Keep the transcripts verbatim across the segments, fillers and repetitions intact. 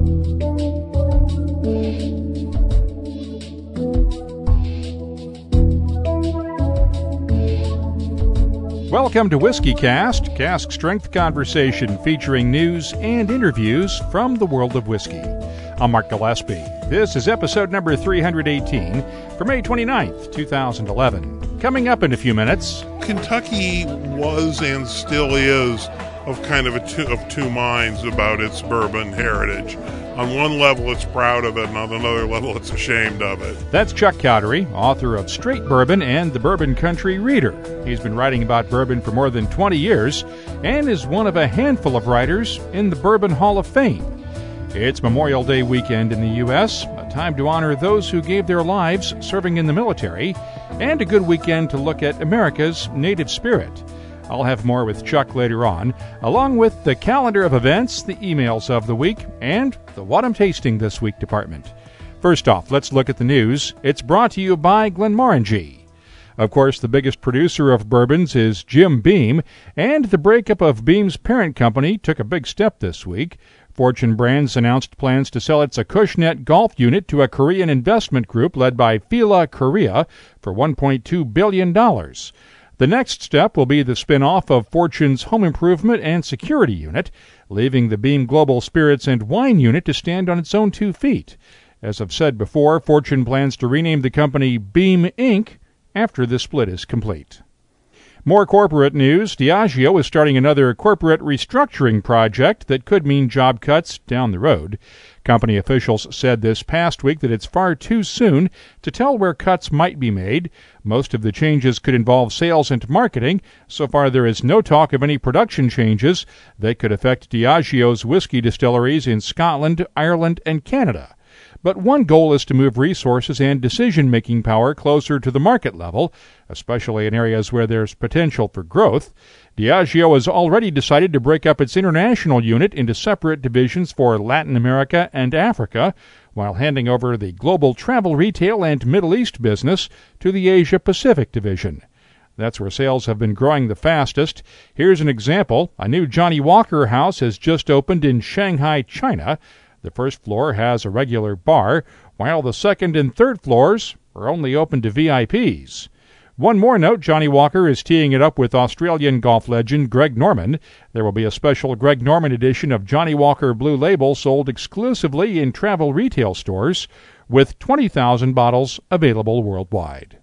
Welcome to Whiskey Cast, cask strength conversation featuring news and interviews from the world of whiskey. I'm Mark Gillespie. This is episode number three hundred eighteen for May twenty-ninth, two thousand eleven. Coming up in a few minutes. Kentucky was and still is of kind of a two, of two minds about its bourbon heritage. On one level, it's proud of it, and on another level, it's ashamed of it. That's Chuck Cowdery, author of Straight Bourbon and the Bourbon Country Reader. He's been writing about bourbon for more than twenty years and is one of a handful of writers in the Bourbon Hall of Fame. It's Memorial Day weekend in the U S, a time to honor those who gave their lives serving in the military, and a good weekend to look at America's native spirit. I'll have more with Chuck later on, along with the calendar of events, the emails of the week, and the What I'm Tasting This Week department. First off, let's look at the news. It's brought to you by Glenmorangie. Of course, the biggest producer of bourbons is Jim Beam, and the breakup of Beam's parent company took a big step this week. Fortune Brands announced plans to sell its Acushnet golf unit to a Korean investment group led by Fila Korea for one point two billion dollars. The next step will be the spin-off of Fortune's home improvement and security unit, leaving the Beam Global Spirits and Wine unit to stand on its own two feet. As I've said before, Fortune plans to rename the company Beam Incorporated after the split is complete. More corporate news. Diageo is starting another corporate restructuring project that could mean job cuts down the road. Company officials said this past week that it's far too soon to tell where cuts might be made. Most of the changes could involve sales and marketing. So far, there is no talk of any production changes that could affect Diageo's whiskey distilleries in Scotland, Ireland, and Canada. But one goal is to move resources and decision-making power closer to the market level, especially in areas where there's potential for growth. Diageo has already decided to break up its international unit into separate divisions for Latin America and Africa, while handing over the global travel retail and Middle East business to the Asia-Pacific division. That's where sales have been growing the fastest. Here's an example. A new Johnnie Walker house has just opened in Shanghai, China. The first floor has a regular bar, while the second and third floors are only open to V I Ps. One more note, Johnnie Walker is teeing it up with Australian golf legend Greg Norman. There will be a special Greg Norman edition of Johnnie Walker Blue Label sold exclusively in travel retail stores, with twenty thousand bottles available worldwide.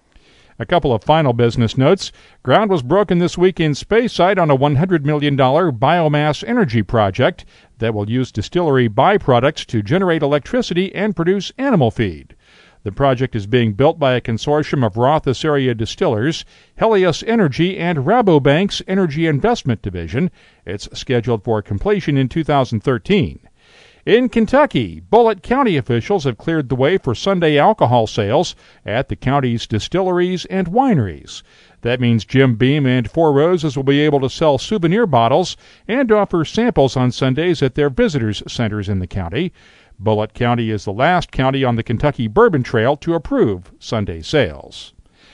A couple of final business notes. Ground was broken this week in Speyside on a one hundred million dollars biomass energy project that will use distillery byproducts to generate electricity and produce animal feed. The project is being built by a consortium of Rothes area distillers, Helios Energy, and Rabobank's Energy Investment Division. It's scheduled for completion in two thousand thirteen. In Kentucky, Bullitt County officials have cleared the way for Sunday alcohol sales at the county's distilleries and wineries. That means Jim Beam and Four Roses will be able to sell souvenir bottles and offer samples on Sundays at their visitors centers in the county. Bullitt County is the last county on the Kentucky Bourbon Trail to approve Sunday sales.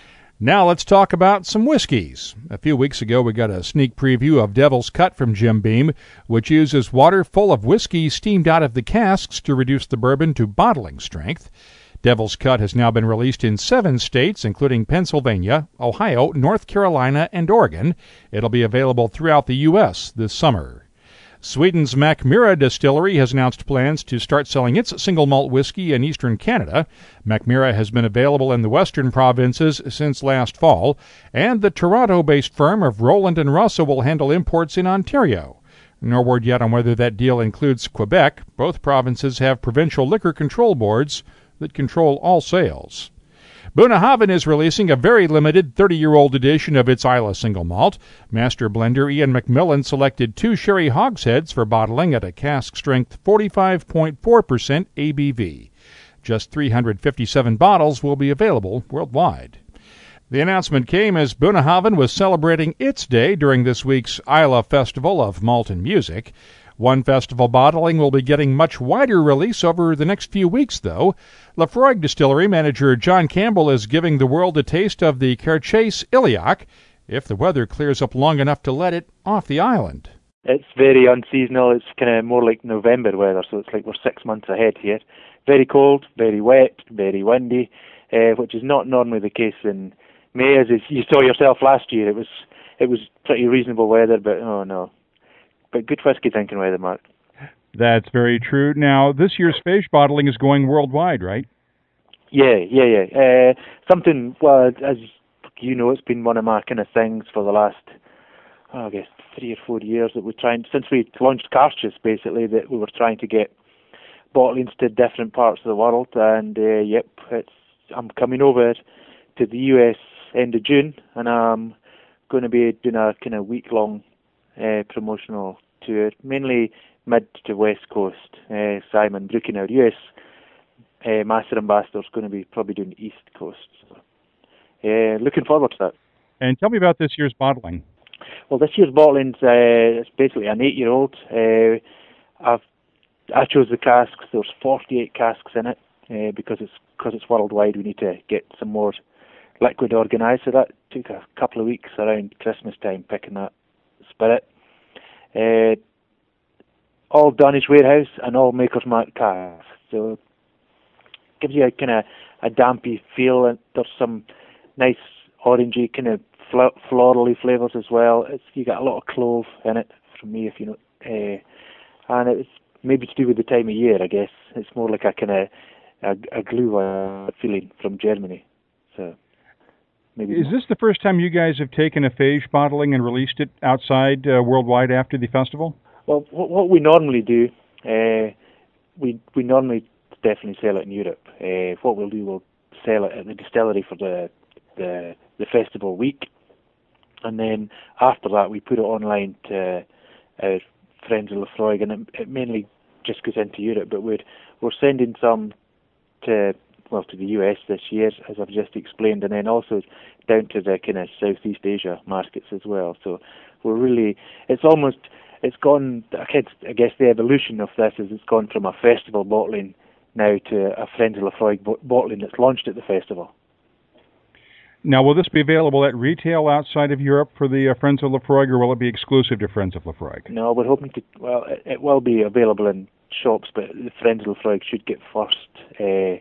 Now let's talk about some whiskeys. A few weeks ago, we got a sneak preview of Devil's Cut from Jim Beam, which uses water full of whiskey steamed out of the casks to reduce the bourbon to bottling strength. Devil's Cut has now been released in seven states, including Pennsylvania, Ohio, North Carolina, and Oregon. It'll be available throughout the U S this summer. Sweden's Mackmyra distillery has announced plans to start selling its single malt whiskey in eastern Canada. Mackmyra has been available in the western provinces since last fall, and the Toronto-based firm of Roland and Russell will handle imports in Ontario. No word yet on whether that deal includes Quebec. Both provinces have provincial liquor control boards that control all sales. Bunnahabhain is releasing a very limited thirty-year-old edition of its Islay single malt. Master blender Ian McMillan selected two sherry hogsheads for bottling at a cask-strength forty-five point four percent A B V. Just three hundred fifty-seven bottles will be available worldwide. The announcement came as Bunnahabhain was celebrating its day during this week's Islay Festival of Malt and Music. One festival bottling will be getting much wider release over the next few weeks, though. Laphroaig Distillery manager John Campbell is giving the world a taste of the Cartier Illiac, if the weather clears up long enough to let it off the island. It's very unseasonal. It's kind of more like November weather, so it's like we're six months ahead here. Very cold, very wet, very windy, uh, which is not normally the case in May, as you saw yourself last year. It was it was pretty reasonable weather, but oh no. But good whiskey drinking weather, Mark. That's very true. Now, this year's Fèis bottling is going worldwide, right? Yeah, yeah, yeah. Uh, something, well, as you know, it's been one of my kind of things for the last, oh, I guess, three or four years that we're trying, since we launched Cairdeas, basically, that we were trying to get bottlings to different parts of the world. And, uh, yep, it's I'm coming over to the U S end of June, and I'm going to be doing a kind of week-long uh, promotional tour, mainly mid to west coast. Uh, Simon Brooking, our U S uh, master ambassador, is going to be probably doing the east coast. So, uh, looking forward to that. And tell me about this year's bottling. Well, this year's bottling's uh, it's basically an eight-year-old. Uh, I've I chose the casks. There's forty-eight casks in it uh, because it's because it's worldwide. We need to get some more liquid organised. So that took a couple of weeks around Christmas time picking that spirit. Uh, all Danish warehouse and all Maker's Mark casks. So gives you a kind of a dampy feel, and there's some nice orangey kind of fl- florally flavours as well. It's you got a lot of clove in it from me, if you know, uh, and it's maybe to do with the time of year, I guess. It's more like a kind of a, a glue uh, feeling from Germany. So maybe. Is this the first time you guys have taken a Fèis bottling and released it outside uh, worldwide after the festival? Well, what, what we normally do, uh, we we normally definitely sell it in Europe. Uh, what we'll do, we'll sell it at the distillery for the the, the festival week, and then after that we put it online to our friends of Laphroaig, and it, it mainly just goes into Europe. But we're we're sending some to well to the U S this year, as I've just explained, and then also down to the kind of Southeast Asia markets as well. So we're really, it's almost, it's gone, I guess, I guess the evolution of this is it's gone from a festival bottling now to a Friends of Laphroaig bottling that's launched at the festival. Now, will this be available at retail outside of Europe for the uh, Friends of Laphroaig, or will it be exclusive to Friends of Laphroaig? No, we're hoping to, well, it, it will be available in shops, but the Friends of Laphroaig should get first uh,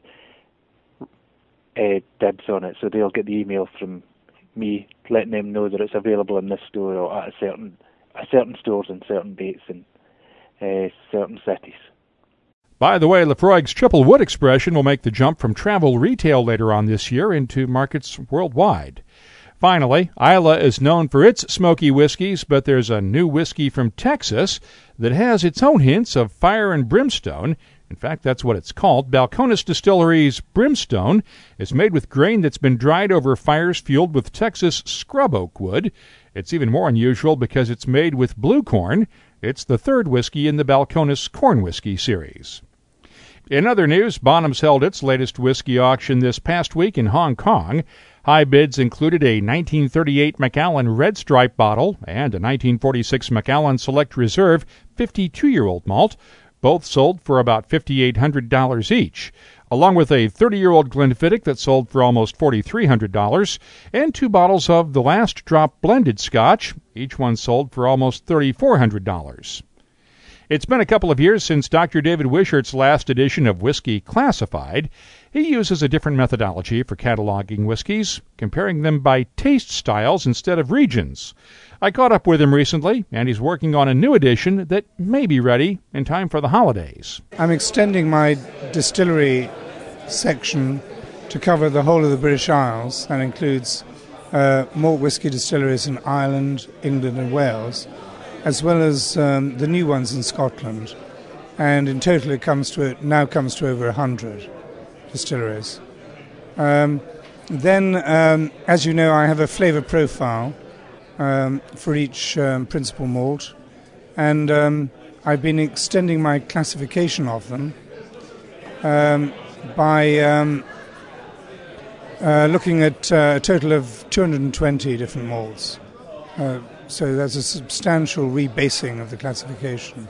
uh, dibs on it, so they'll get the email from me letting them know that it's available in this store or at a certain, a certain stores and certain dates in uh, certain cities. By the way, Laphroaig's Triple Wood expression will make the jump from travel retail later on this year into markets worldwide. Finally, Islay is known for its smoky whiskeys, but there's a new whiskey from Texas that has its own hints of fire and brimstone. In fact, that's what it's called. Balcones Distillery's Brimstone is made with grain that's been dried over fires fueled with Texas scrub oak wood. It's even more unusual because it's made with blue corn. It's the third whiskey in the Balcones Corn Whiskey series. In other news, Bonham's held its latest whiskey auction this past week in Hong Kong. High bids included a nineteen thirty-eight Macallan Red Stripe bottle and a nineteen forty-six Macallan Select Reserve fifty-two-year-old malt. Both sold for about five thousand eight hundred dollars each, along with a thirty-year-old Glenfiddich that sold for almost four thousand three hundred dollars, and two bottles of the Last Drop Blended Scotch. Each one sold for almost three thousand four hundred dollars. It's been a couple of years since Doctor David Wishart's last edition of Whiskey Classified. He uses a different methodology for cataloging whiskeys, comparing them by taste styles instead of regions. I caught up with him recently, and he's working on a new edition that may be ready in time for the holidays. I'm extending my distillery section to cover the whole of the British Isles. That includes uh, malt whisky distilleries in Ireland, England and Wales, as well as um, the new ones in Scotland. And in total it comes to now comes to over one hundred distilleries. Um, then, um, as you know, I have a flavour profile um, for each um, principal malt, and um, I've been extending my classification of them um, by um, uh, looking at uh, a total of two hundred twenty different malts. Uh, so there's a substantial rebasing of the classification.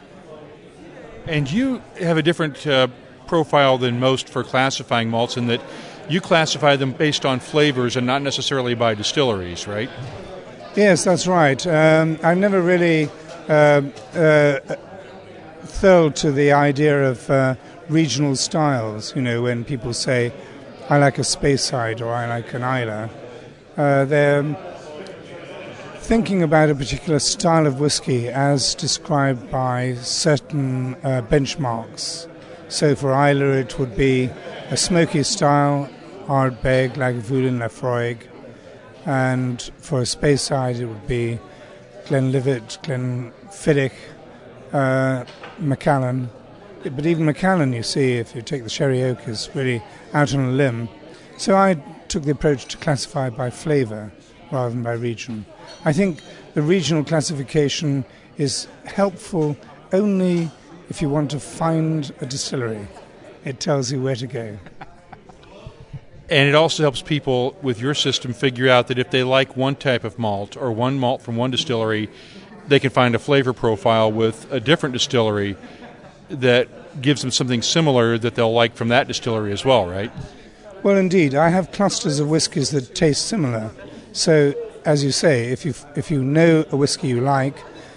And you have a different uh, profile than most for classifying malts in that you classify them based on flavors and not necessarily by distilleries, right? Yes, that's right. Um, I've never really uh, uh, thrilled to the idea of uh, regional styles. You know, when people say, I like a Speyside or I like an Islay, uh, they're thinking about a particular style of whiskey as described by certain uh, benchmarks. So for Islay it would be a smoky style, Ardbeg, Lagavulin, Laphroaig, and for a Speyside it would be Glenlivet, Glenfiddich, uh, Macallan. But even Macallan, you see, if you take the Sherry Oak, is really out on a limb. So I took the approach to classify by flavour rather than by region. I think the regional classification is helpful only if you want to find a distillery. It tells you where to go. And it also helps people with your system figure out that if they like one type of malt or one malt from one distillery, they can find a flavor profile with a different distillery that gives them something similar that they'll like from that distillery as well, right? Well, indeed. I have clusters of whiskies that taste similar. So, as you say, if you if you know a whiskey you like,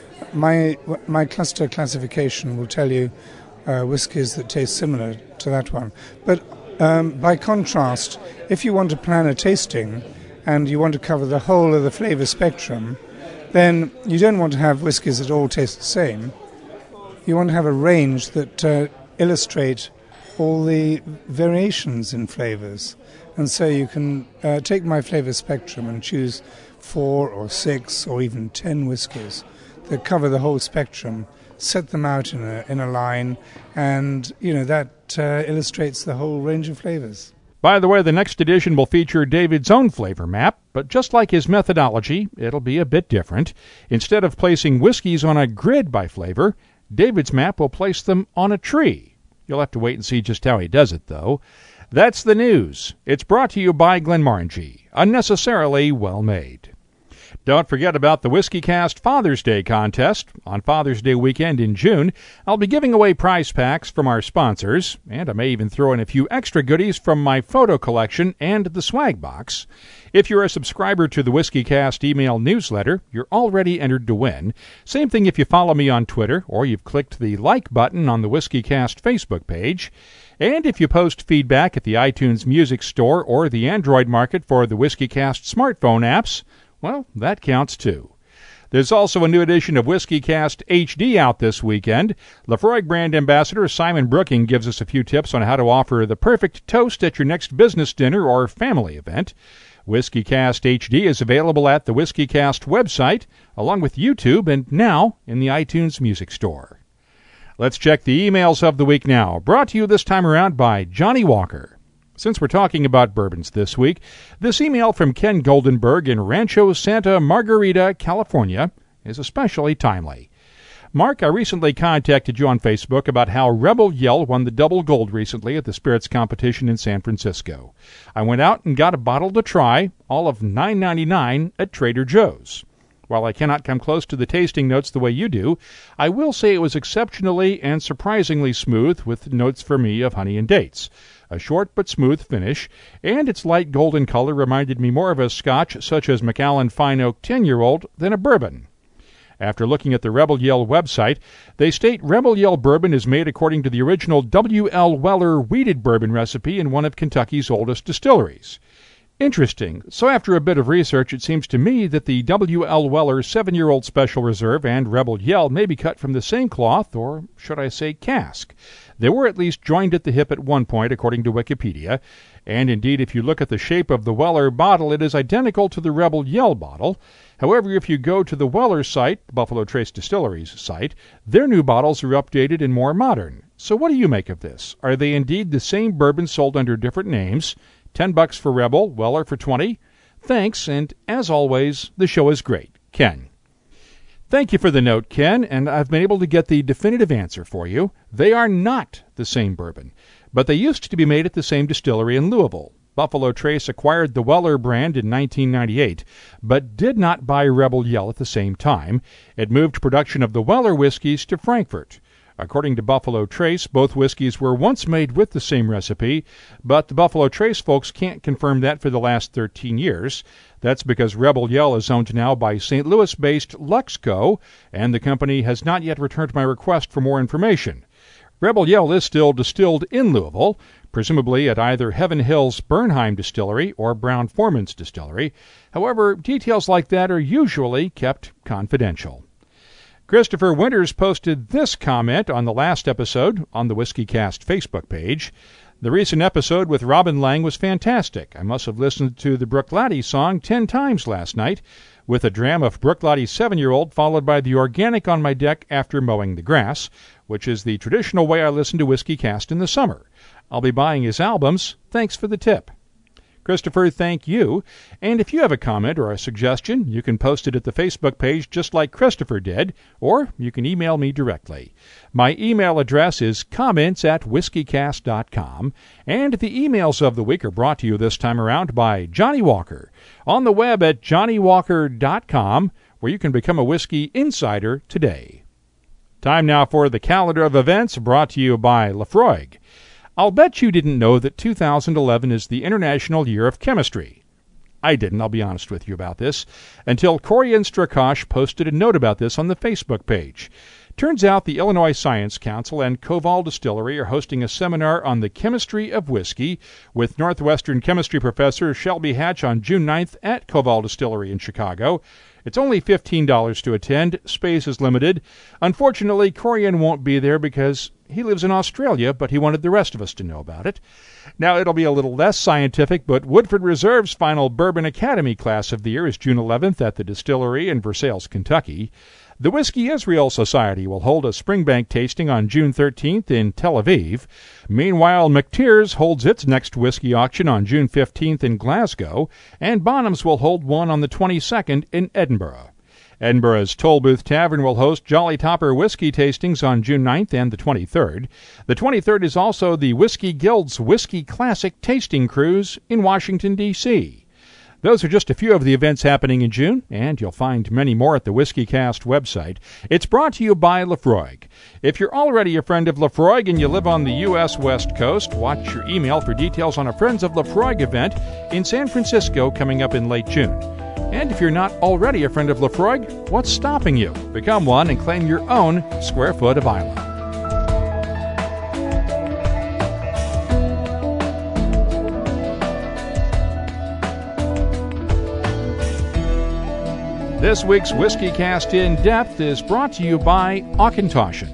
my my cluster classification will tell you uh, whiskies that taste similar to that one. But um, by contrast, if you want to plan a tasting and you want to cover the whole of the flavour spectrum, then you don't want to have whiskies that all taste the same. You want to have a range that uh, illustrate all the variations in flavours. And so you can uh, take my flavour spectrum and choose four or six or even ten whiskies that cover the whole spectrum, set them out in a, in a line, and, you know, that uh, illustrates the whole range of flavours. By the way, the next edition will feature David's own flavor map, but just like his methodology, it'll be a bit different. Instead of placing whiskeys on a grid by flavor, David's map will place them on a tree. You'll have to wait and see just how he does it, though. That's the news. It's brought to you by Glenmorangie, unnecessarily well made. Don't forget about the WhiskeyCast Father's Day contest. On Father's Day weekend in June, I'll be giving away prize packs from our sponsors, and I may even throw in a few extra goodies from my photo collection and the swag box. If you're a subscriber to the WhiskeyCast email newsletter, you're already entered to win. Same thing if you follow me on Twitter or you've clicked the like button on the WhiskeyCast Facebook page. And if you post feedback at the iTunes Music Store or the Android market for the WhiskeyCast smartphone apps, well, that counts too. There's also a new edition of WhiskeyCast H D out this weekend. Laphroaig brand ambassador Simon Brooking gives us a few tips on how to offer the perfect toast at your next business dinner or family event. WhiskeyCast H D is available at the WhiskeyCast website, along with YouTube and now in the iTunes Music Store. Let's check the emails of the week now, brought to you this time around by Johnny Walker. Since we're talking about bourbons this week, this email from Ken Goldenberg in Rancho Santa Margarita, California, is especially timely. Mark, I recently contacted you on Facebook about how Rebel Yell won the double gold recently at the spirits competition in San Francisco. I went out and got a bottle to try, all of nine ninety-nine at Trader Joe's. While I cannot come close to the tasting notes the way you do, I will say it was exceptionally and surprisingly smooth, with notes for me of honey and dates. A short but smooth finish, and its light golden color reminded me more of a Scotch such as Macallan Fine Oak ten-year-old than a bourbon. After looking at the Rebel Yell website, they state Rebel Yell bourbon is made according to the original W L Weller wheated bourbon recipe in one of Kentucky's oldest distilleries. Interesting. So after a bit of research, it seems to me that the W L Weller seven-year-old Special Reserve and Rebel Yell may be cut from the same cloth, or should I say cask. They were at least joined at the hip at one point, according to Wikipedia. And indeed, if you look at the shape of the Weller bottle, it is identical to the Rebel Yell bottle. However, if you go to the Weller site, Buffalo Trace Distillery's site, their new bottles are updated and more modern. So what do you make of this? Are they indeed the same bourbon sold under different names? Ten bucks for Rebel, Weller for twenty. Thanks, and as always, the show is great. Ken. Thank you for the note, Ken, and I've been able to get the definitive answer for you. They are not the same bourbon, but they used to be made at the same distillery in Louisville. Buffalo Trace acquired the Weller brand in nineteen ninety-eight, but did not buy Rebel Yell at the same time. It moved production of the Weller whiskeys to Frankfurt. According to Buffalo Trace, both whiskeys were once made with the same recipe, but the Buffalo Trace folks can't confirm that for the last thirteen years. That's because Rebel Yell is owned now by Saint Louis-based Luxco, and the company has not yet returned my request for more information. Rebel Yell is still distilled in Louisville, presumably at either Heaven Hill's Bernheim Distillery or Brown-Forman's Distillery. However, details like that are usually kept confidential. Christopher Winters posted this comment on the last episode on the WhiskeyCast Facebook page. The recent episode with Robin Lang was fantastic. I must have listened to the Bruichladdich song ten times last night, with a dram of Bruichladdich seven-year-old followed by the organic on my deck after mowing the grass, which is the traditional way I listen to WhiskeyCast in the summer. I'll be buying his albums. Thanks for the tip. Christopher, thank you. And if you have a comment or a suggestion, you can post it at the Facebook page just like Christopher did, or you can email me directly. My email address is comments at whiskeycast dot com, and the emails of the week are brought to you this time around by Johnny Walker on the web at johnny walker dot com, where you can become a whiskey insider today. Time now for the calendar of events brought to you by Laphroaig. I'll bet you didn't know that two thousand eleven is the International Year of Chemistry. I didn't, I'll be honest with you about this, until Corian Strakosh posted a note about this on the Facebook page. Turns out the Illinois Science Council and Koval Distillery are hosting a seminar on the chemistry of whiskey with Northwestern chemistry professor Shelby Hatch on June ninth at Koval Distillery in Chicago. It's only fifteen dollars to attend. Space is limited. Unfortunately, Corian won't be there because he lives in Australia, but he wanted the rest of us to know about it. Now, it'll be a little less scientific, but Woodford Reserve's final Bourbon Academy class of the year is June eleventh at the distillery in Versailles, Kentucky. The Whiskey Israel Society will hold a Springbank tasting on June thirteenth in Tel Aviv. Meanwhile, McTeers holds its next whiskey auction on June fifteenth in Glasgow, and Bonham's will hold one on the twenty-second in Edinburgh. Edinburgh's Tollbooth Tavern will host Jolly Topper whiskey tastings on June ninth and the twenty-third. The twenty-third is also the Whiskey Guild's Whiskey Classic Tasting Cruise in Washington, D C Those are just a few of the events happening in June, and you'll find many more at the WhiskeyCast website. It's brought to you by Laphroaig. If you're already a friend of Laphroaig and you live on the U S West Coast, watch your email for details on a Friends of Laphroaig event in San Francisco coming up in late June. And if you're not already a friend of Laphroaig, what's stopping you? Become one and claim your own square foot of Islay. This week's WhiskeyCast In Depth is brought to you by Auchentoshan.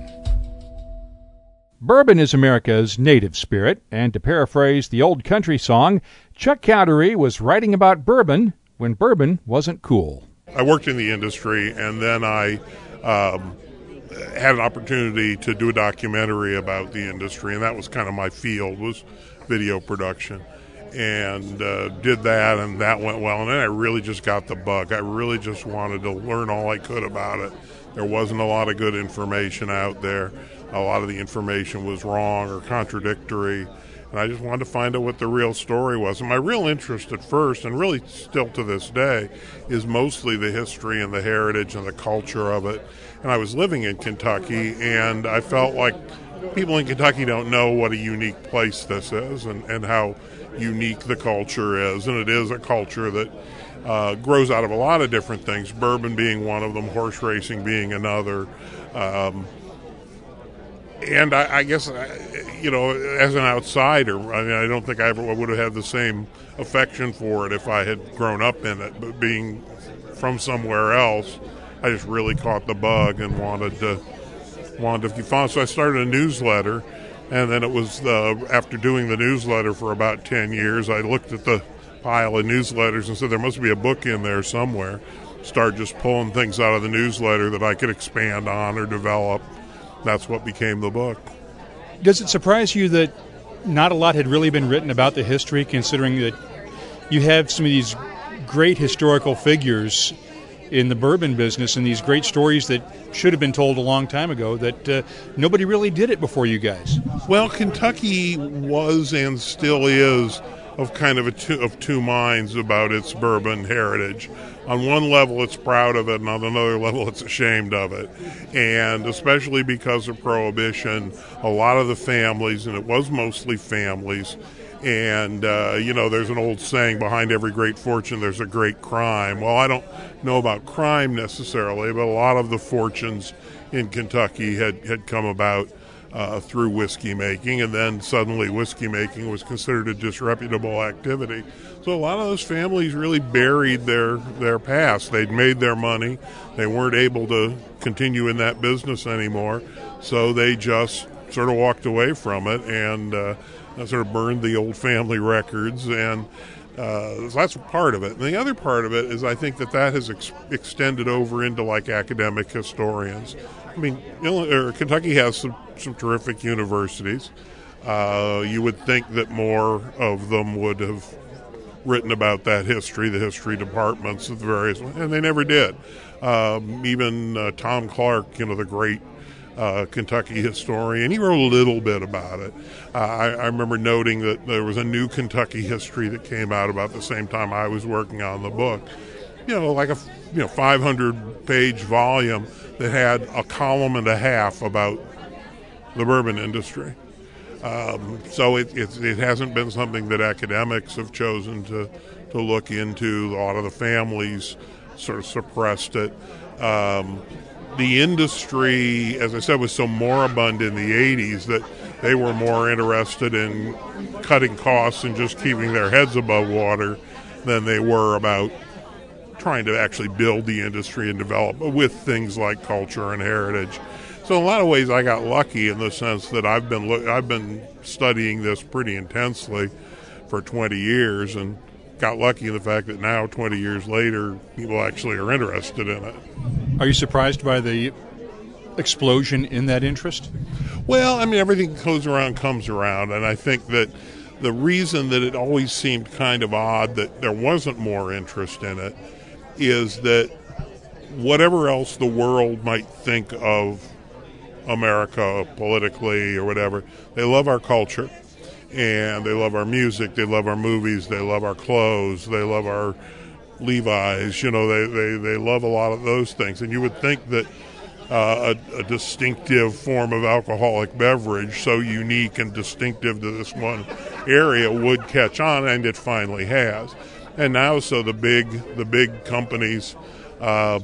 Bourbon is America's native spirit, and to paraphrase the old country song, Chuck Cowdery was writing about bourbon when bourbon wasn't cool. I worked in the industry, and then I um, had an opportunity to do a documentary about the industry, and that was kind of my field, was video production. And uh, did that, and that went well. And then I really just got the bug. I really just wanted to learn all I could about it. There wasn't a lot of good information out there. A lot of the information was wrong or contradictory. And I just wanted to find out what the real story was. And my real interest at first, and really still to this day, is mostly the history and the heritage and the culture of it. And I was living in Kentucky, and I felt like people in Kentucky don't know what a unique place this is and, and how unique the culture is. And it is a culture that uh, grows out of a lot of different things, bourbon being one of them, horse racing being another. Um, and I, I guess, you know, as an outsider, I mean, I don't think I ever would have had the same affection for it if I had grown up in it. But being from somewhere else, I just really caught the bug and wanted to wanted to be found. So I started a newsletter, and then it was uh, after doing the newsletter for about ten years, I looked at the pile of newsletters and said there must be a book in there somewhere. Started just pulling things out of the newsletter that I could expand on or develop. That's what became the book. Does it surprise you that not a lot had really been written about the history, considering that you have some of these great historical figures in the bourbon business and these great stories that should have been told a long time ago, that uh, nobody really did it before you guys? Well, Kentucky was and still is of kind of a two, of two minds about its bourbon heritage. On one level, it's proud of it, and on another level, it's ashamed of it. And especially because of Prohibition, a lot of the families, and it was mostly families, and, uh, you know, there's an old saying, behind every great fortune, there's a great crime. Well, I don't know about crime necessarily, but a lot of the fortunes in Kentucky had, had come about uh, through whiskey making, and then suddenly whiskey making was considered a disreputable activity. So a lot of those families really buried their, their past. They'd made their money. They weren't able to continue in that business anymore, so they just sort of walked away from it and uh, sort of burned the old family records, and uh, so that's part of it. And the other part of it is I think that that has ex- extended over into like academic historians. I mean, Illinois, Kentucky has some, some terrific universities. Uh, you would think that more of them would have written about that history, the history departments of the various, and they never did. Um, even uh, Tom Clark, you know, the great Uh, Kentucky historian, he wrote a little bit about it. Uh, I, I remember noting that there was a new Kentucky history that came out about the same time I was working on the book. You know, like a you know five hundred page volume that had a column and a half about the bourbon industry. Um, so it, it it hasn't been something that academics have chosen to to look into. A lot of the families sort of suppressed it. Um, The industry, as I said, was so moribund in the eighties that they were more interested in cutting costs and just keeping their heads above water than they were about trying to actually build the industry and develop with things like culture and heritage. So in a lot of ways, I got lucky in the sense that I've been lo- I've been studying this pretty intensely for twenty years, and got lucky in the fact that now, twenty years later, people actually are interested in it. Are you surprised by the explosion in that interest? Well, I mean, everything goes around comes around, and I think that the reason that it always seemed kind of odd that there wasn't more interest in it is that whatever else the world might think of America politically or whatever, they love our culture, and they love our music, they love our movies, they love our clothes, they love our Levi's, you know, they, they, they love a lot of those things. And you would think that uh, a, a distinctive form of alcoholic beverage, so unique and distinctive to this one area, would catch on, and it finally has. And now, so the big the big companies, uh,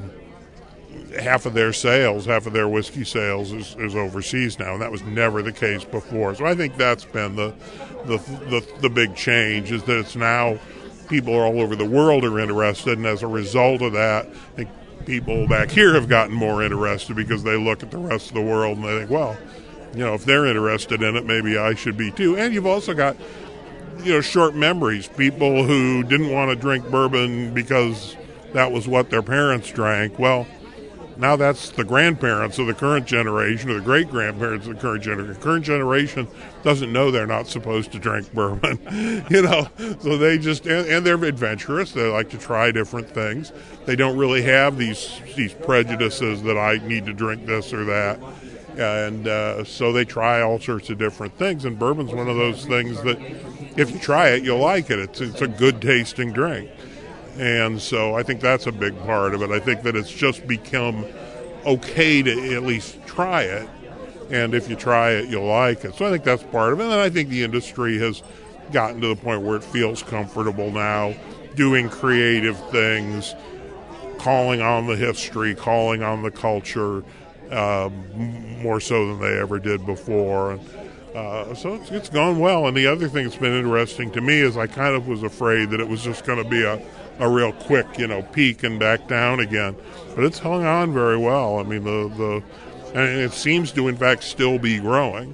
half of their sales, half of their whiskey sales is, is overseas now, and that was never the case before. So I think that's been the the the, the big change, is that it's now people all over the world are interested, and as a result of that, I think people back here have gotten more interested because they look at the rest of the world and they think, well, you know, if they're interested in it, maybe I should be too. And you've also got, you know, short memories, people who didn't want to drink bourbon because that was what their parents drank. Well, now that's the grandparents of the current generation, or the great-grandparents of the current generation. The current generation doesn't know they're not supposed to drink bourbon, you know. So they just, and, and they're adventurous. They like to try different things. They don't really have these these prejudices that I need to drink this or that. And uh, so they try all sorts of different things. And bourbon's one of those things that if you try it, you'll like it. It's it's a good-tasting drink. And so I think that's a big part of it. I think that it's just become okay to at least try it. And if you try it, you'll like it. So I think that's part of it. And I think the industry has gotten to the point where it feels comfortable now, doing creative things, calling on the history, calling on the culture, uh, more so than they ever did before. And uh, so it's, it's gone well. And the other thing that's been interesting to me is I kind of was afraid that it was just going to be a a real quick, you know, peak and back down again. But it's hung on very well. I mean, the, the and it seems to, in fact, still be growing.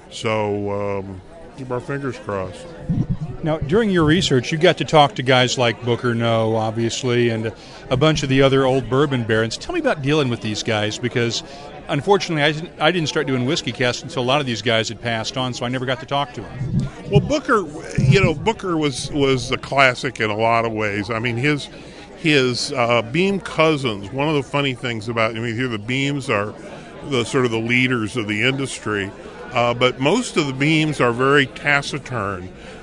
So um, keep our fingers crossed. Now, during your research, you got to talk to guys like Booker Noe, obviously, and a bunch of the other old bourbon barons. Tell me about dealing with these guys, because unfortunately, I didn't, I didn't start doing whiskey casts until a lot of these guys had passed on, so I never got to talk to them. Well, Booker, you know, Booker was was a classic in a lot of ways. I mean, his his uh, Beam cousins. One of the funny things about, I mean, here the Beams are the sort of the leaders of the industry, uh, but most of the Beams are very taciturn.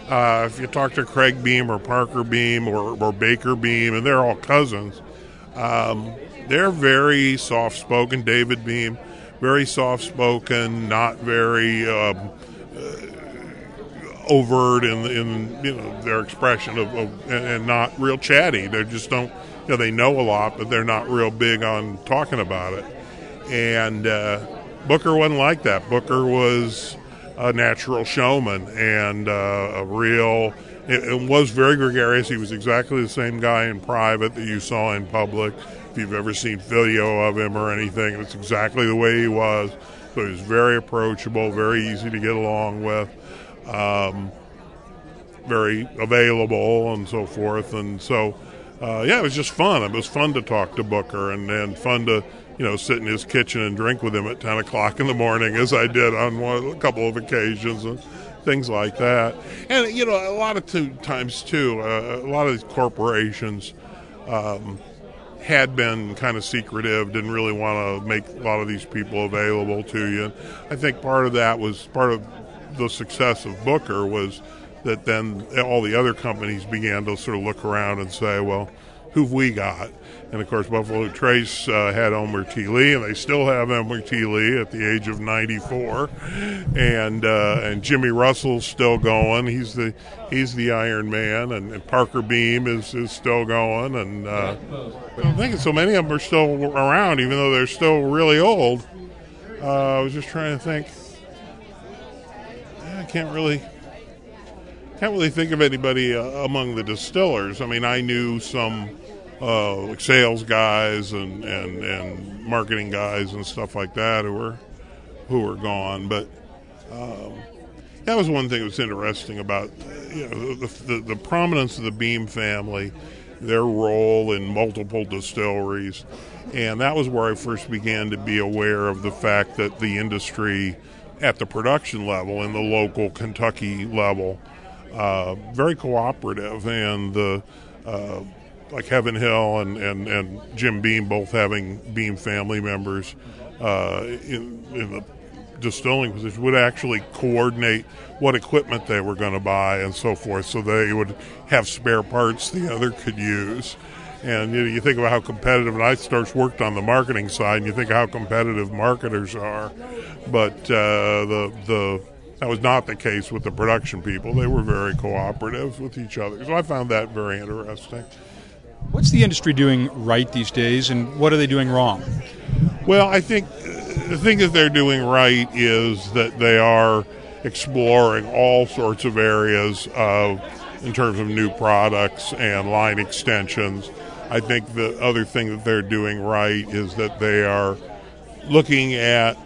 Uh, if you talk to Craig Beam or Parker Beam or, or Baker Beam, and they're all cousins, um, they're very soft-spoken. David Beam, very soft-spoken, not very um, uh, overt in, in you know their expression of, of and, and not real chatty. They just don't, you know, they know a lot, but they're not real big on talking about it. And uh, Booker wasn't like that. Booker was a natural showman and uh, a real. It, it was very gregarious. He was exactly the same guy in private that you saw in public. If you've ever seen video of him or anything, it's exactly the way he was. So he was very approachable, very easy to get along with, um, very available, and so forth. And so, uh, yeah, it was just fun. It was fun to talk to Booker, and, and fun to, you know, sit in his kitchen and drink with him at ten o'clock in the morning, as I did on one, a couple of occasions, and things like that. And, you know, a lot of two, times, too, uh, a lot of these corporations um, had been kind of secretive, didn't really want to make a lot of these people available to you. I think part of that was part of the success of Booker was that then all the other companies began to sort of look around and say, well, who've we got? And, of course, Buffalo Trace uh, had Elmer T. Lee, and they still have Elmer T. Lee at the age of ninety-four. And uh, and Jimmy Russell's still going. He's the he's the Iron Man. And, and Parker Beam is, is still going. And uh, I'm thinking so many of them are still around, even though they're still really old. Uh, I was just trying to think. I can't really... Can't really think of anybody uh, among the distillers. I mean, I knew some uh, like sales guys and, and, and marketing guys and stuff like that who were who were gone. But um, that was one thing that was interesting about you know the, the, the prominence of the Beam family, their role in multiple distilleries, and that was where I first began to be aware of the fact that the industry at the production level, in the local Kentucky level, Uh, very cooperative, and the uh, like Heaven Hill and, and, and Jim Beam both having Beam family members uh, in, in the distilling position would actually coordinate what equipment they were going to buy and so forth, so they would have spare parts the other could use. And you know, you think about how competitive, and I first worked on the marketing side, and you think of how competitive marketers are, but uh, the the that was not the case with the production people. They were very cooperative with each other. So I found that very interesting. What's the industry doing right these days, and what are they doing wrong? Well, I think the thing that they're doing right is that they are exploring all sorts of areas of, in terms of new products and line extensions. I think the other thing that they're doing right is that they are looking at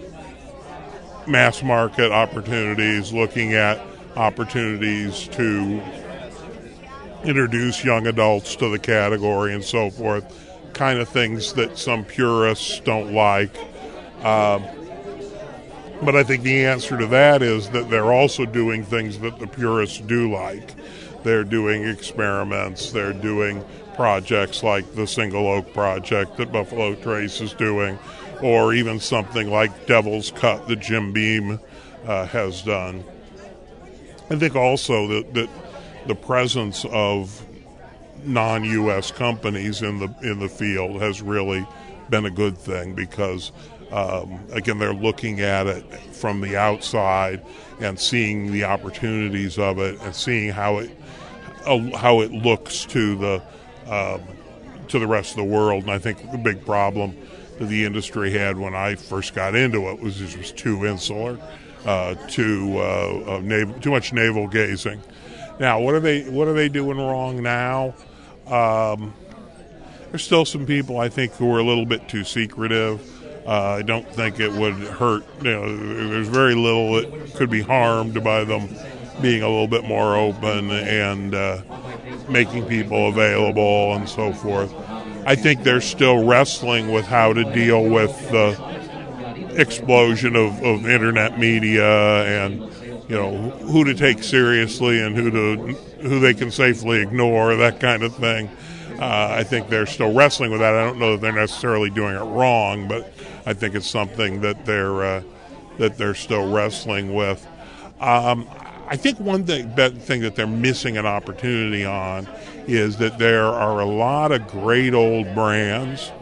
mass market opportunities, looking at opportunities to introduce young adults to the category and so forth, kind of things that some purists don't like. Um, but I think the answer to that is that they're also doing things that the purists do like. They're doing experiments, they're doing projects like the Single Oak project that Buffalo Trace is doing, or even something like Devil's Cut that Jim Beam uh, has done. I think also that, that the presence of non-U S companies in the in the field has really been a good thing, because um, again, they're looking at it from the outside and seeing the opportunities of it and seeing how it uh, how it looks to the um, to the rest of the world. And I think the big problem that the industry had when I first got into it was it was too insular, uh, too uh, uh, naval, too much navel gazing. Now, what are they what are they doing wrong now? Um, there's still some people, I think, who are a little bit too secretive. Uh, I don't think it would hurt. You know, there's very little that could be harmed by them being a little bit more open and uh, making people available and so forth. I think they're still wrestling with how to deal with the explosion of, of internet media and, you know, who to take seriously and who to who they can safely ignore, that kind of thing. Uh, I think they're still wrestling with that. I don't know that they're necessarily doing it wrong, but I think it's something that they're uh, that they're still wrestling with. Um, I think one thing that, thing that they're missing an opportunity on is that there are a lot of great old brands,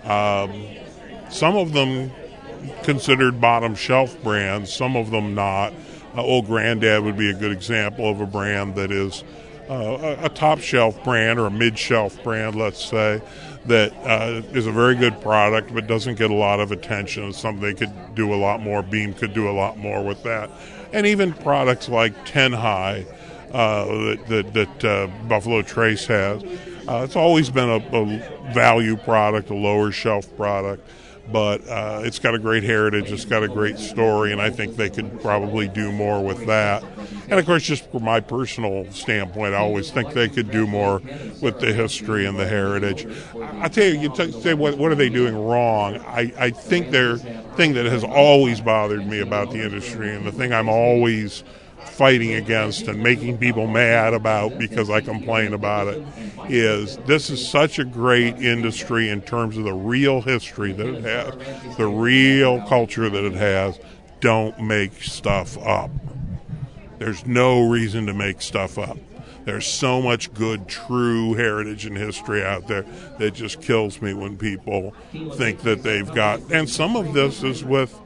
um, some of them considered bottom shelf brands, some of them not. Uh, Old Granddad would be a good example of a brand that is uh, a, a top shelf brand or a mid shelf brand, let's say, that uh, is a very good product but doesn't get a lot of attention. It's something they could do a lot more. Beam could do a lot more with that. And even products like Ten High uh, that, that, that uh, Buffalo Trace has. Uh, it's always been a, a value product, a lower shelf product, but uh, it's got a great heritage, it's got a great story, and I think they could probably do more with that. And of course, just from my personal standpoint, I always think they could do more with the history and the heritage. I tell you, you t- say what, what are they doing wrong? I, I think their thing that has always bothered me about the industry, and the thing I'm always fighting against and making people mad about because I complain about it, is this is such a great industry in terms of the real history that it has, the real culture that it has. Don't make stuff up. There's no reason to make stuff up. There's so much good, true heritage and history out there that just kills me when people think that they've got, and some of this is with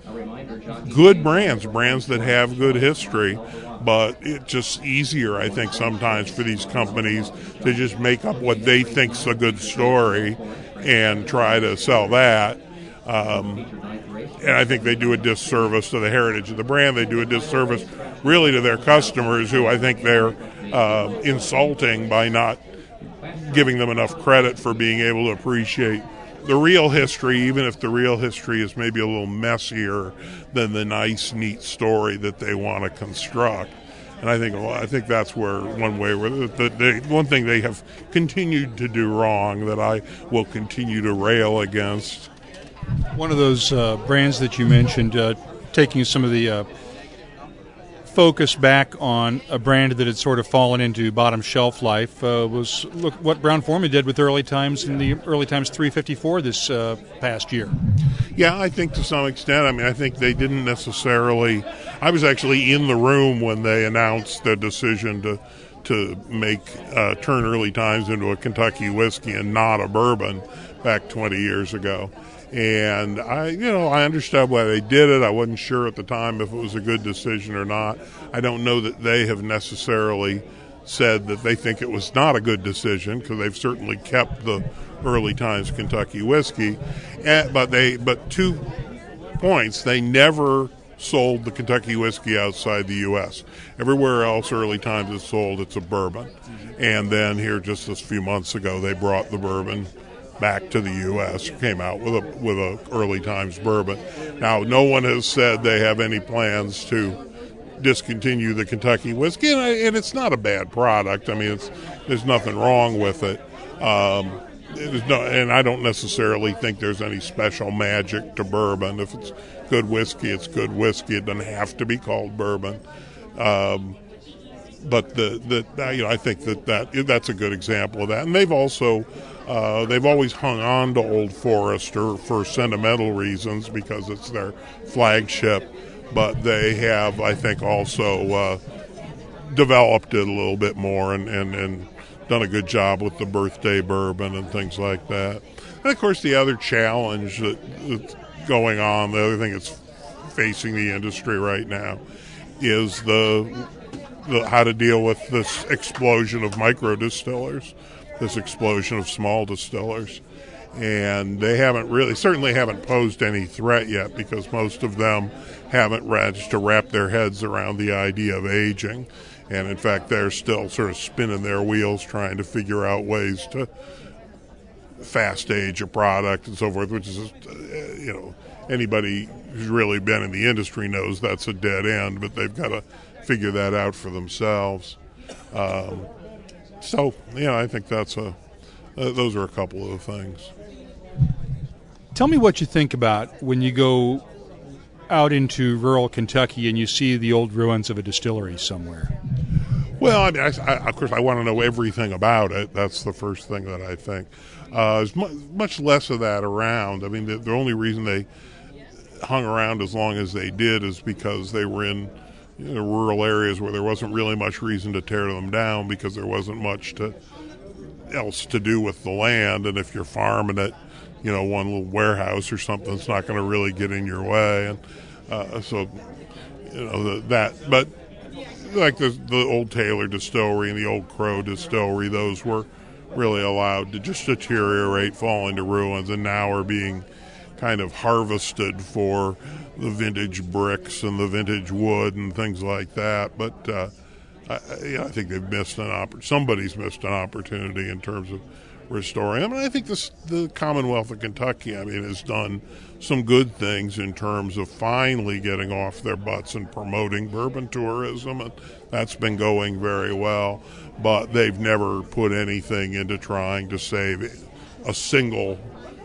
good brands, brands that have good history, but it's just easier, I think, sometimes for these companies to just make up what they think's a good story and try to sell that. Um, and I think they do a disservice to the heritage of the brand. They do a disservice really to their customers, who I think they're uh, insulting by not giving them enough credit for being able to appreciate the real history, even if the real history is maybe a little messier than the nice, neat story that they want to construct. And I think well, I think that's where one way where the, the, the one thing they have continued to do wrong that I will continue to rail against. One of those uh, brands that you mentioned, uh, taking some of the uh, focus back on a brand that had sort of fallen into bottom shelf life, uh, was look what Brown-Forman did with Early Times in the Early Times three fifty-four this uh, past year. Yeah, I think to some extent. I mean, I think they didn't necessarily. I was actually in the room when they announced the decision to to make uh, turn Early Times into a Kentucky whiskey and not a bourbon back twenty years ago. And I, you know, I understood why they did it. I wasn't sure at the time if it was a good decision or not. I don't know that they have necessarily said that they think it was not a good decision, because they've certainly kept the Early Times Kentucky whiskey. And, but they, but two points: they never sold the Kentucky whiskey outside the U S Everywhere else Early Times is sold, it's a bourbon. And then here, just a few months ago, they brought the bourbon back to the U S, came out with a with a Early Times bourbon. Now, no one has said they have any plans to discontinue the Kentucky whiskey, and, and it's not a bad product. I mean, it's, there's nothing wrong with it. Um, there's no, and I don't necessarily think there's any special magic to bourbon. If it's good whiskey, it's good whiskey. It doesn't have to be called bourbon. Um, but the the you know, I think that, that that's a good example of that. And they've also uh, they've always hung on to Old Forester for sentimental reasons because it's their flagship. But they have, I think, also uh, developed it a little bit more and, and, and done a good job with the birthday bourbon and things like that. And of course, the other challenge that, that's going on, the other thing that's facing the industry right now, is the The, how to deal with this explosion of micro distillers, this explosion of small distillers. And they haven't really, certainly haven't posed any threat yet, because most of them haven't managed to wrap their heads around the idea of aging. And in fact, they're still sort of spinning their wheels trying to figure out ways to fast age a product and so forth, which is, you know, anybody who's really been in the industry knows that's a dead end, but they've got to figure that out for themselves. Um, so, yeah, I think that's a. Uh, those are a couple of the things. Tell me what you think about when you go out into rural Kentucky and you see the old ruins of a distillery somewhere. Well, I mean, I, I, of course, I want to know everything about it. That's the first thing that I think. Uh, there's mu- much less of that around. I mean, the, the only reason they hung around as long as they did is because they were in you know, rural areas where there wasn't really much reason to tear them down because there wasn't much to else to do with the land, and if you're farming it, you know, one little warehouse or something, it's not going to really get in your way, and uh, so you know the, that. But like the the old Taylor distillery and the old Crow distillery, those were really allowed to just deteriorate, fall into ruins, and now are being kind of harvested for the vintage bricks and the vintage wood and things like that. But uh, I, yeah, I think they've missed an oppor- somebody's missed an opportunity in terms of restoring them. And I think this, the Commonwealth of Kentucky, I mean, has done some good things in terms of finally getting off their butts and promoting bourbon tourism, and that's been going very well. But they've never put anything into trying to save a single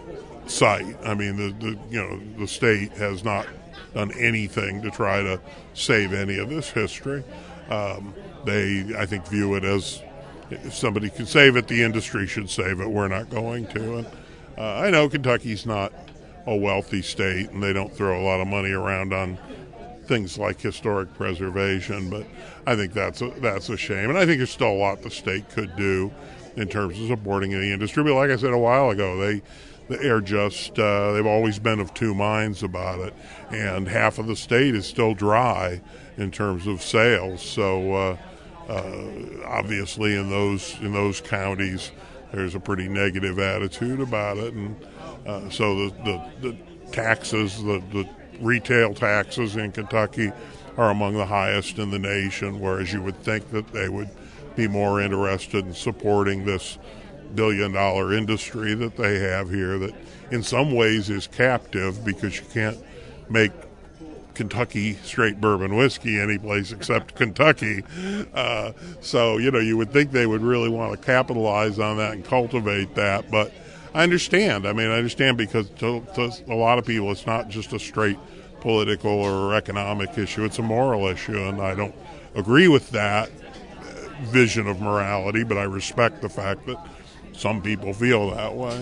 site. I mean, the, the you know the state has not done anything to try to save any of this history. Um, they, I think, view it as if somebody can save it, the industry should save it. We're not going to. And uh, I know Kentucky's not a wealthy state, and they don't throw a lot of money around on things like historic preservation, but I think that's a, that's a shame. And I think there's still a lot the state could do in terms of supporting the industry. But like I said a while ago, they they're just uh, they've always been of two minds about it, and half of the state is still dry in terms of sales. So uh, uh, obviously, in those in those counties, there's a pretty negative attitude about it, and uh, so the, the, the taxes, the, the retail taxes in Kentucky are among the highest in the nation, whereas you would think that they would be more interested in supporting this billion-dollar industry that they have here that in some ways is captive because you can't make Kentucky straight bourbon whiskey anyplace except Kentucky. Uh, so, you know, you would think they would really want to capitalize on that and cultivate that. But I understand. I mean, I understand because to, to a lot of people it's not just a straight political or economic issue. It's a moral issue, and I don't agree with that vision of morality, but I respect the fact that some people feel that way.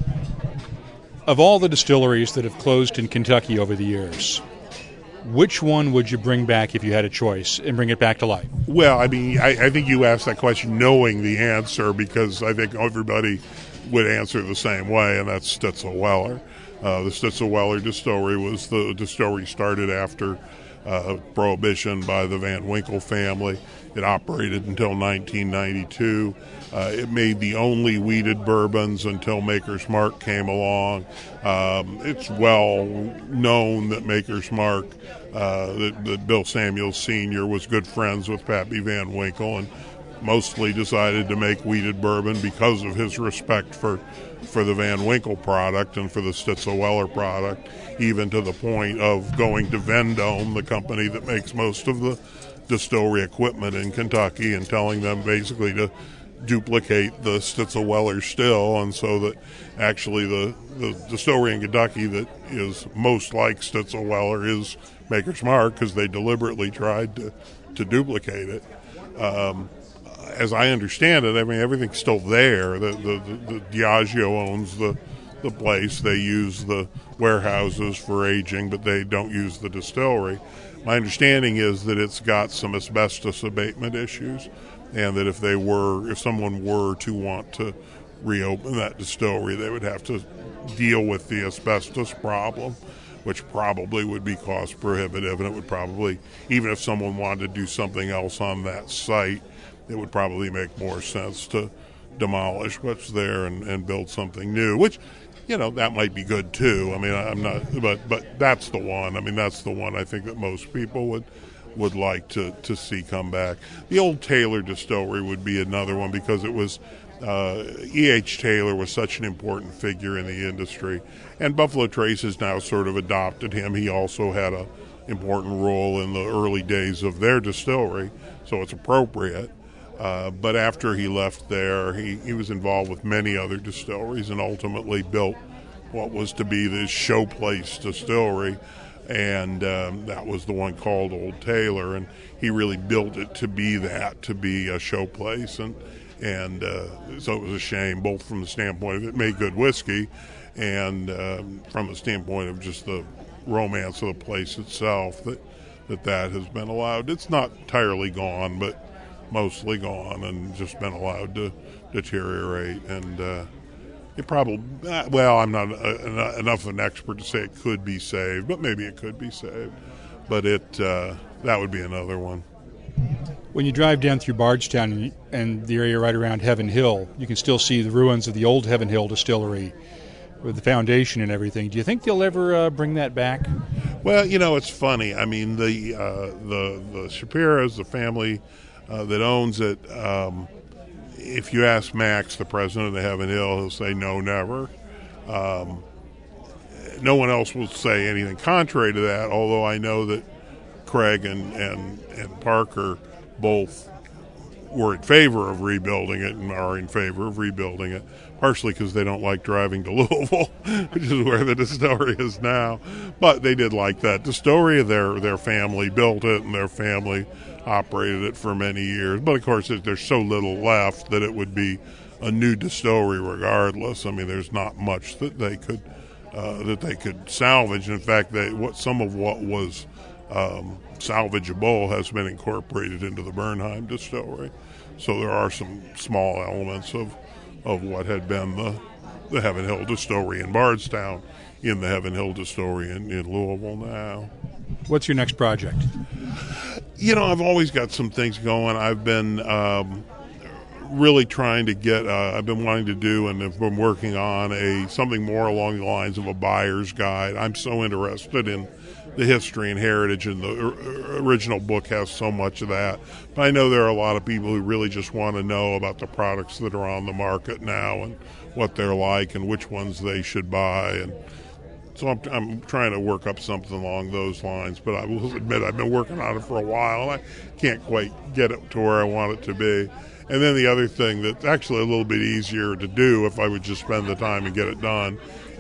Of all the distilleries that have closed in Kentucky over the years, which one would you bring back if you had a choice and bring it back to life? Well, I mean, I, I think you asked that question knowing the answer because I think everybody would answer the same way, and that's Stitzel-Weller. Uh, the Stitzel-Weller distillery was the distillery started after uh, Prohibition by the Van Winkle family. It operated until nineteen ninety-two. Uh, it made the only wheated bourbons until Maker's Mark came along. Um, it's well known that Maker's Mark, uh, that, that Bill Samuels Senior was good friends with Pappy Van Winkle and mostly decided to make wheated bourbon because of his respect for for the Van Winkle product and for the Stitzel-Weller product, even to the point of going to Vendome, the company that makes most of the distillery equipment in Kentucky, and telling them basically to duplicate the Stitzel-Weller still, and so that actually the, the distillery in Kentucky that is most like Stitzel-Weller is Maker's Mark because they deliberately tried to, to duplicate it. Um, as I understand it, I mean, everything's still there. The, the, the, the Diageo owns the, the place. They use the warehouses for aging, but they don't use the distillery. My understanding is that it's got some asbestos abatement issues, and that if they were, if someone were to want to reopen that distillery, they would have to deal with the asbestos problem, which probably would be cost prohibitive, and it would probably, even if someone wanted to do something else on that site, it would probably make more sense to demolish what's there and, and build something new, which, you know, that might be good too. I mean, I'm not, but but that's the one. I mean, that's the one I think that most people would would like to, to see come back. The old Taylor distillery would be another one because it was, uh, E H Taylor was such an important figure in the industry, and Buffalo Trace has now sort of adopted him. He also had a important role in the early days of their distillery, so it's appropriate. Uh, but after he left there, he, he was involved with many other distilleries and ultimately built what was to be this showplace distillery, and um, that was the one called Old Taylor, and he really built it to be that, to be a showplace, and and uh, so it was a shame, both from the standpoint of it made good whiskey and um, from the standpoint of just the romance of the place itself, that that that has been allowed. It's not entirely gone, but mostly gone, and just been allowed to deteriorate. And uh, it probably, well, I'm not uh, enough of an expert to say it could be saved, but maybe it could be saved. But it uh, that would be another one. When you drive down through Bardstown and the area right around Heaven Hill, you can still see the ruins of the old Heaven Hill distillery with the foundation and everything. Do you think they'll ever uh, bring that back? Well, you know, it's funny. I mean, the uh, the the Shapiras, the family uh, that owns it, um, if you ask Max, the president of Heaven Hill, he'll say no, never. Um, no one else will say anything contrary to that, although I know that Craig and, and, and Parker both were in favor of rebuilding it and are in favor of rebuilding it, partially because they don't like driving to Louisville, which is where the distillery is now. But they did like that distillery. Their their family built it, and their family operated it for many years. But, of course, there's so little left that it would be a new distillery regardless. I mean, there's not much that they could uh, that they could salvage. In fact, they, what some of what was um, salvageable has been incorporated into the Bernheim distillery. So there are some small elements of, of what had been the, the Heaven Hill distillery in Bardstown in the Heaven Hill distillery in, in Louisville now. What's your next project? You know, I've always got some things going. I've been um, really trying to get, uh, I've been wanting to do and have been working on a something more along the lines of a buyer's guide. I'm so interested in the history and heritage, and the original book has so much of that. But I know there are a lot of people who really just want to know about the products that are on the market now and what they're like and which ones they should buy. And so I'm, I'm trying to work up something along those lines. But I will admit I've been working on it for a while, and I can't quite get it to where I want it to be. And then the other thing that's actually a little bit easier to do if I would just spend the time and get it done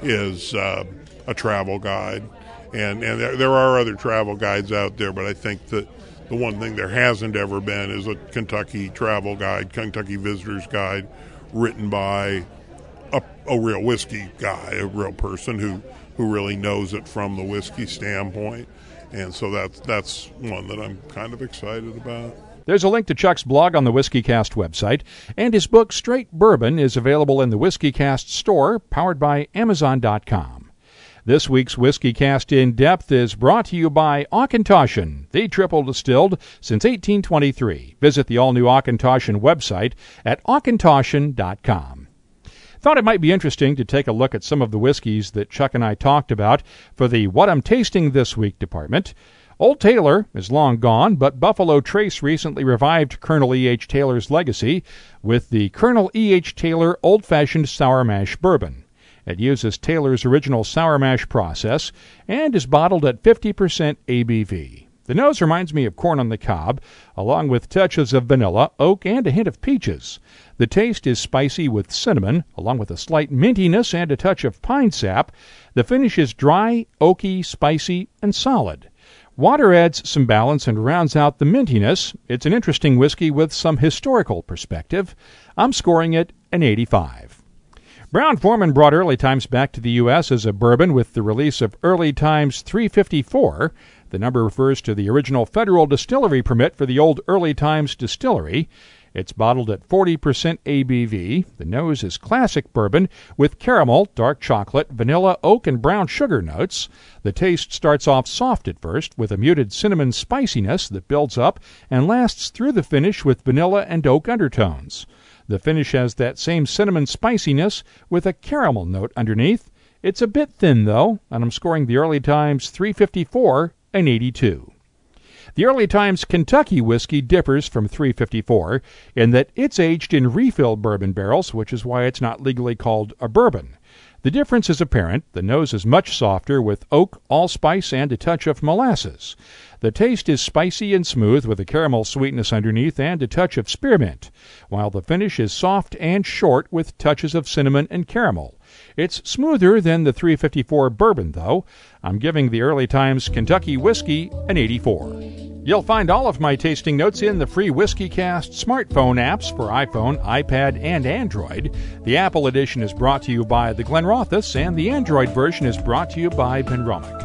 is uh, a travel guide. And and there, there are other travel guides out there, but I think that the one thing there hasn't ever been is a Kentucky travel guide, Kentucky Visitor's Guide, written by a, a real whiskey guy, a real person who, who really knows it from the whiskey standpoint. And so that's, that's one that I'm kind of excited about. There's a link to Chuck's blog on the WhiskeyCast website, and his book, Straight Bourbon, is available in the WhiskeyCast store, powered by Amazon dot com. This week's WhiskeyCast In Depth is brought to you by Auchentoshan, the triple distilled since eighteen twenty-three. Visit the all-new Auchentoshan website at Auchentoshan dot com. Thought it might be interesting to take a look at some of the whiskeys that Chuck and I talked about for the What I'm Tasting This Week department. Old Taylor is long gone, but Buffalo Trace recently revived Colonel E H. Taylor's legacy with the Colonel E H. Taylor Old-Fashioned Sour Mash Bourbon. It uses Taylor's original sour mash process and is bottled at fifty percent A B V. The nose reminds me of corn on the cob, along with touches of vanilla, oak, and a hint of peaches. The taste is spicy with cinnamon, along with a slight mintiness and a touch of pine sap. The finish is dry, oaky, spicy, and solid. Water adds some balance and rounds out the mintiness. It's an interesting whiskey with some historical perspective. I'm scoring it an eighty-five. Brown-Forman brought Early Times back to the U S as a bourbon with the release of Early Times three fifty-four. The number refers to the original federal distillery permit for the old Early Times distillery. It's bottled at forty percent A B V. The nose is classic bourbon with caramel, dark chocolate, vanilla, oak, and brown sugar notes. The taste starts off soft at first with a muted cinnamon spiciness that builds up and lasts through the finish with vanilla and oak undertones. The finish has that same cinnamon spiciness with a caramel note underneath. It's a bit thin, though, and I'm scoring the Early Times three fifty-four an eighty-two. The Early Times Kentucky whiskey differs from three fifty-four in that it's aged in refill bourbon barrels, which is why it's not legally called a bourbon. The difference is apparent. The nose is much softer with oak, allspice, and a touch of molasses. The taste is spicy and smooth with a caramel sweetness underneath and a touch of spearmint, while the finish is soft and short with touches of cinnamon and caramel. It's smoother than the three fifty-four bourbon, though. I'm giving the Early Times Kentucky whiskey an eighty-four. You'll find all of my tasting notes in the free WhiskeyCast smartphone apps for iPhone, iPad, and Android. The Apple edition is brought to you by the Glenrothes, and the Android version is brought to you by Benromic.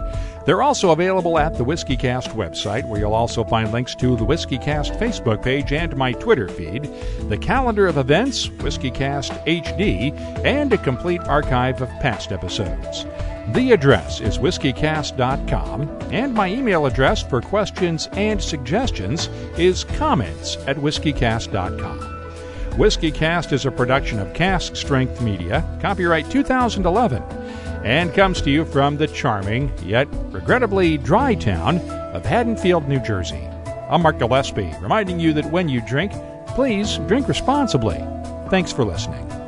They're also available at the WhiskeyCast website, where you'll also find links to the WhiskeyCast Facebook page and my Twitter feed, the calendar of events, WhiskeyCast H D, and a complete archive of past episodes. The address is whiskey cast dot com, and my email address for questions and suggestions is comments at whiskey cast dot com. WhiskeyCast is a production of Cask Strength Media, copyright two thousand eleven, and comes to you from the charming, yet regrettably dry town of Haddonfield, New Jersey. I'm Mark Gillespie, reminding you that when you drink, please drink responsibly. Thanks for listening.